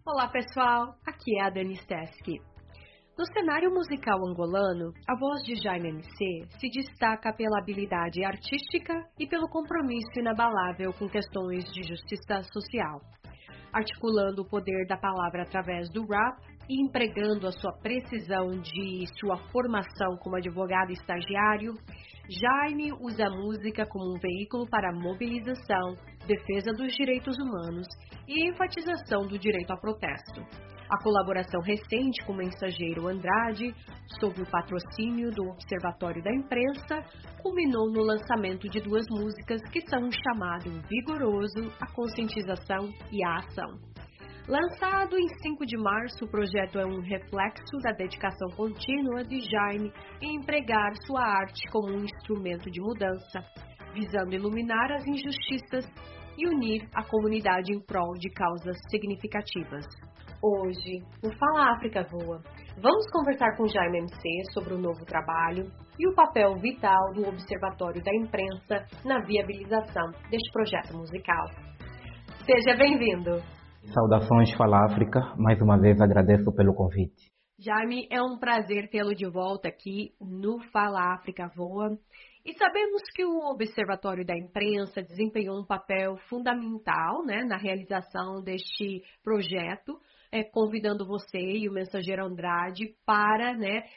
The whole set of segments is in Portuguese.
Olá pessoal, aqui é a Dani Steski. No cenário musical angolano, a voz de Jaime MC se destaca pela habilidade artística e pelo compromisso inabalável com questões de justiça social. Articulando o poder da palavra através do rap e empregando a sua precisão de sua formação como advogado estagiário, Jaime usa a música como um veículo para mobilização, defesa dos direitos humanos e enfatização do direito ao protesto. A colaboração recente com o mensageiro Andrade, sob o patrocínio do Observatório da Imprensa, culminou no lançamento de duas músicas que são um chamado vigoroso à conscientização e à ação. Lançado em 5 de março, o projeto é um reflexo da dedicação contínua de Jaime em empregar sua arte como um instrumento de mudança, visando iluminar as injustiças e unir a comunidade em prol de causas significativas. Hoje, no Fala África Voa, vamos conversar com Jaime MC sobre o novo trabalho e o papel vital do Observatório da Imprensa na viabilização deste projeto musical. Seja bem-vindo! Saudações, Fala África. Mais uma vez agradeço pelo convite. Jaime, é um prazer tê-lo de volta aqui no Fala África Voa. E sabemos que o Observatório da Imprensa desempenhou um papel fundamental, na realização deste projeto, convidando você e o mensageiro Andrade para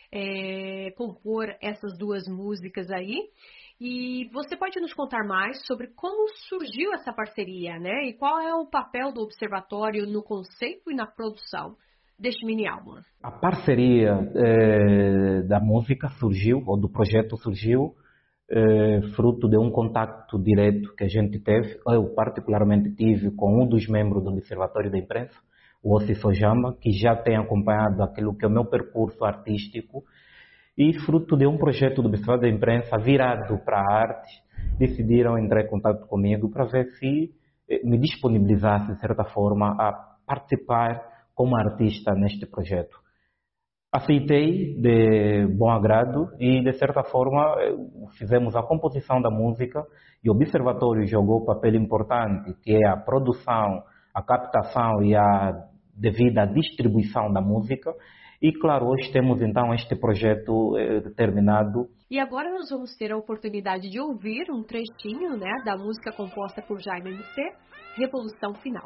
compor essas duas músicas aí. E você pode nos contar mais sobre como surgiu essa parceria, e qual é o papel do Observatório no conceito e na produção deste mini-álbum? A parceria da música surgiu, ou do projeto surgiu, fruto de um contato direto que a gente teve, eu particularmente tive com um dos membros do Observatório da Imprensa, o Ossi Sojama, que já tem acompanhado aquilo que é o meu percurso artístico, e fruto de um projeto do Observatório da Imprensa virado para a arte, decidiram entrar em contato comigo para ver se me disponibilizasse, de certa forma, a participar como artista neste projeto. Aceitei de bom agrado e, de certa forma, fizemos a composição da música e o Observatório jogou um papel importante, que é a produção, a captação e a devida distribuição da música. E, claro, hoje temos, então, este projeto terminado. E agora nós vamos ter a oportunidade de ouvir um trechinho, da música composta por Jaime MC, Revolução Final.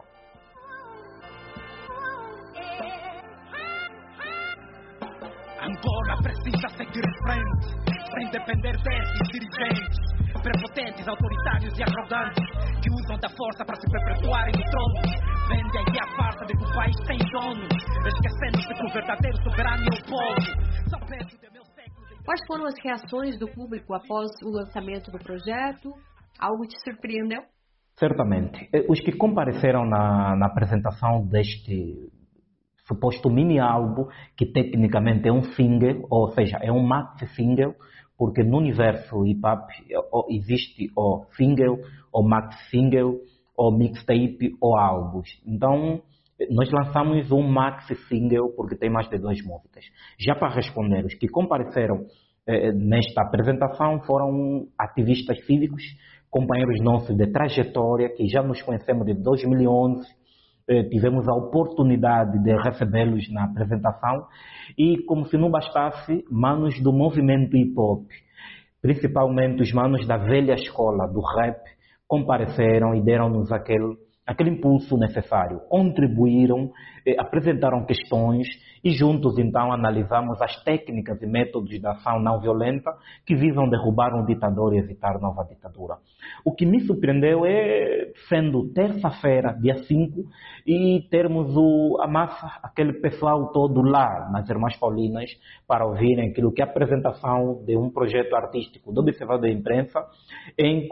Angola precisa seguir em frente, sem depender desses dirigentes prepotentes, autoritários e arrogantes que usam da força para se perpetuarem no trono. Vende a ideia farsa de que o país tem dono, esquecendo-se que o verdadeiro soberano é o povo. Só perto de meu século. Quais foram as reações do público após o lançamento do projeto? Algo te surpreendeu? Certamente. Os que compareceram na apresentação deste suposto mini-álbum, que tecnicamente é um single, ou seja, é um maxi-single, porque no universo hip-hop existe o single, o maxi-single, o mixtape ou álbuns. Então, nós lançamos um maxi-single porque tem mais de 2 músicas. Já para responder, os que compareceram nesta apresentação foram ativistas cívicos, companheiros nossos de trajetória, que já nos conhecemos de 2011, tivemos a oportunidade de recebê-los na apresentação e, como se não bastasse, manos do movimento hip-hop, principalmente os manos da velha escola do rap, compareceram e deram-nos aquele impulso necessário, contribuíram, apresentaram questões e juntos então analisamos as técnicas e métodos da ação não violenta que visam derrubar um ditador e evitar nova ditadura. O que me surpreendeu é, sendo terça-feira, dia 5, e termos a massa, aquele pessoal todo lá nas Irmãs Paulinas para ouvirem aquilo que é a apresentação de um projeto artístico do Observatório da Imprensa em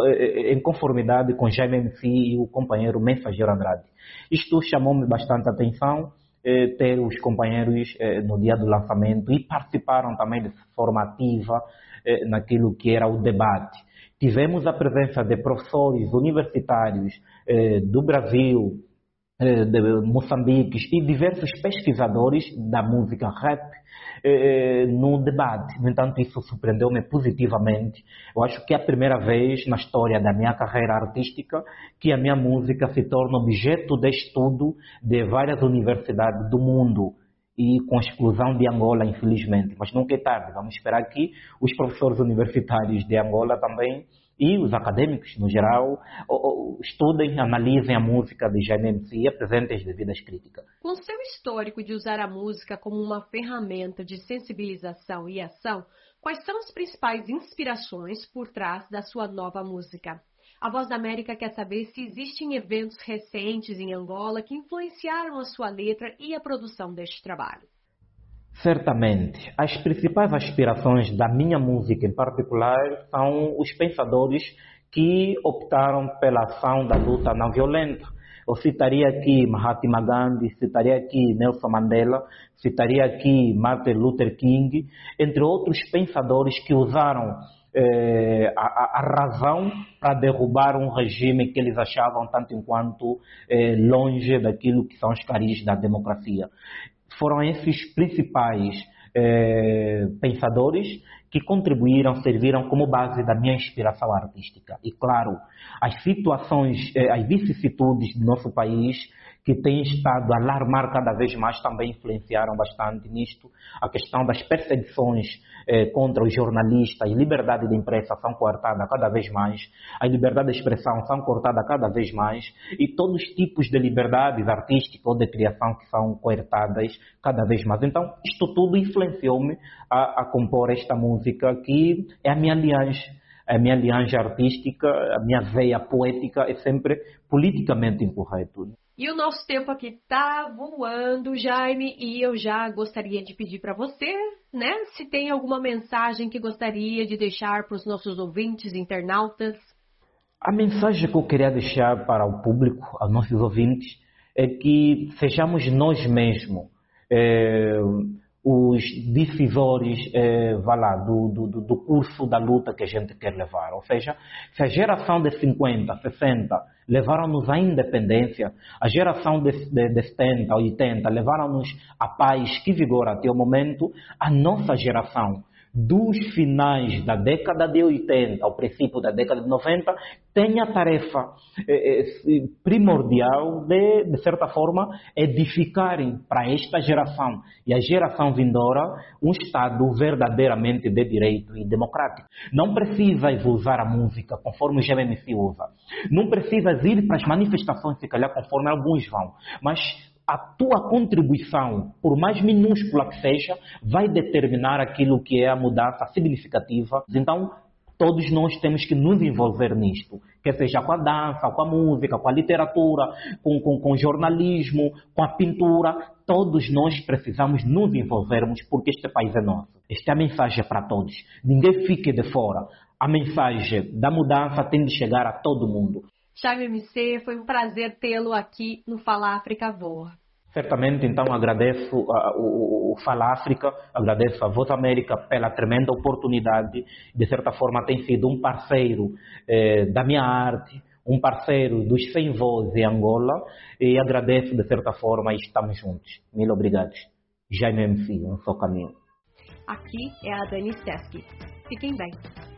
conformidade com Jaime MC e o companheiro mensageiro Andrade. Isto chamou-me bastante atenção, ter os companheiros no dia do lançamento e participaram também de forma ativa naquilo que era o debate. Tivemos a presença de professores universitários do Brasil, de Moçambique e diversos pesquisadores da música rap no debate. No entanto, isso surpreendeu-me positivamente. Eu acho que é a primeira vez na história da minha carreira artística que a minha música se torna objeto de estudo de várias universidades do mundo, e com exclusão de Angola, infelizmente. Mas nunca é tarde. Vamos esperar que os professores universitários de Angola também e os acadêmicos, no geral, estudem, analisem a música de Jaime MC e apresentem as devidas críticas. Com seu histórico de usar a música como uma ferramenta de sensibilização e ação, quais são as principais inspirações por trás da sua nova música? A Voz da América quer saber se existem eventos recentes em Angola que influenciaram a sua letra e a produção deste trabalho. Certamente. As principais aspirações da minha música em particular são os pensadores que optaram pela ação da luta não violenta. Eu citaria aqui Mahatma Gandhi, citaria aqui Nelson Mandela, citaria aqui Martin Luther King, entre outros pensadores que usaram a razão para derrubar um regime que eles achavam tanto enquanto longe daquilo que são os caris da democracia. Foram esses principais pensadores que contribuíram, serviram como base da minha inspiração artística. E claro, as situações, as vicissitudes do nosso país, que têm estado a alarmar cada vez mais, também influenciaram bastante nisto. A questão das perseguições contra os jornalistas, a liberdade de imprensa são cortadas cada vez mais, a liberdade de expressão são cortadas cada vez mais, e todos os tipos de liberdades artísticas ou de criação que são cortadas cada vez mais. Então, isto tudo influenciou-me a compor esta música, que é a minha linhagem artística, a minha veia poética é sempre politicamente incorreto. E o nosso tempo aqui tá voando, Jaime, e eu já gostaria de pedir para você, né, se tem alguma mensagem que gostaria de deixar para os nossos ouvintes, internautas. A mensagem que eu queria deixar para o público, aos nossos ouvintes, é que sejamos nós mesmos os decisores do curso da luta que a gente quer levar. Ou seja, se a geração de 50, 60 levaram-nos à independência, a geração de 70, 80 levaram-nos à paz que vigora até o momento, a nossa geração dos finais da década de 80 ao princípio da década de 90 tem a tarefa primordial de certa forma, edificarem para esta geração e a geração vindoura um Estado verdadeiramente de direito e democrático. Não precisas usar a música conforme o GMC usa. Não precisas ir para as manifestações, se calhar, conforme alguns vão. Mas a tua contribuição, por mais minúscula que seja, vai determinar aquilo que é a mudança significativa. Então, todos nós temos que nos envolver nisto, quer seja com a dança, com a música, com a literatura, com o jornalismo, com a pintura. Todos nós precisamos nos envolvermos, porque este país é nosso. Esta é a mensagem para todos. Ninguém fique de fora. A mensagem da mudança tem de chegar a todo mundo. Jaime MC, foi um prazer tê-lo aqui no Fala África Voa. Certamente, então, agradeço o Fala África, agradeço a Voz América pela tremenda oportunidade. De certa forma, tem sido um parceiro da minha arte, um parceiro dos 100 Vozes em Angola, e agradeço de certa forma e estamos juntos. Mil obrigados. Jaime MC, um só caminho. Aqui é a Dani Sesky. Fiquem bem.